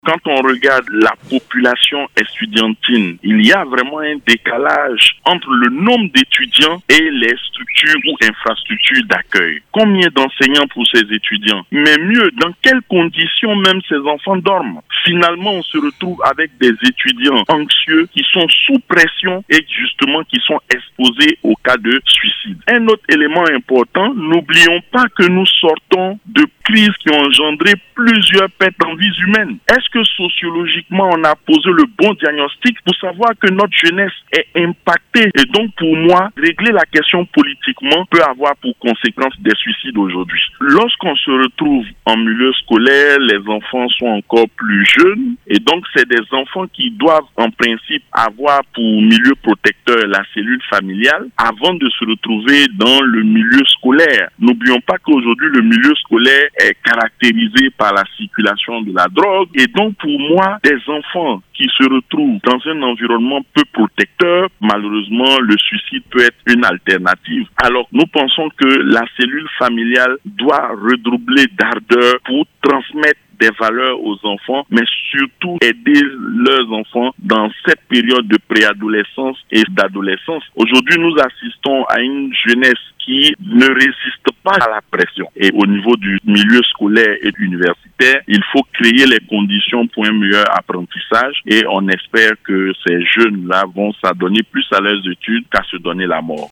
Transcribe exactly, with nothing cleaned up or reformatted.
Quand on regarde la population estudiantine, il y a vraiment un décalage entre le nombre d'étudiants et les structures ou infrastructures d'accueil. Combien d'enseignants pour ces étudiants? Mais mieux, dans quelles conditions même ces enfants dorment? Finalement, on se retrouve avec des étudiants anxieux qui sont sous pression et justement qui sont exposés au cas de suicide. Un autre élément important, n'oublions pas que nous sortons de crises qui ont engendré plusieurs pertes en vies humaines. Est-ce que sociologiquement on a posé le bon diagnostic pour savoir que notre jeunesse est impactée? Et donc pour moi, régler la question politiquement peut avoir pour conséquence des suicides aujourd'hui. Lorsqu'on se retrouve en milieu scolaire, les enfants sont encore plus jeunes et donc c'est des enfants qui doivent en principe avoir pour milieu protecteur la cellule familiale avant de se retrouver dans le milieu scolaire. N'oublions pas qu'aujourd'hui le milieu scolaire est caractérisé par la circulation de la drogue et donc pour moi, des enfants qui se retrouvent dans un environnement peu protecteur, malheureusement, le suicide peut être une alternative. Alors, nous pensons que la cellule familiale doit redoubler d'ardeur pour transmettre des valeurs aux enfants, mais surtout aider leurs enfants dans cette période de préadolescence et d'adolescence. Aujourd'hui, nous assistons à une jeunesse qui ne résiste pas à la pression. Et au niveau du milieu scolaire et universitaire, il faut créer les conditions pour un meilleur apprentissage et on espère que ces jeunes-là vont s'adonner plus à leurs études qu'à se donner la mort.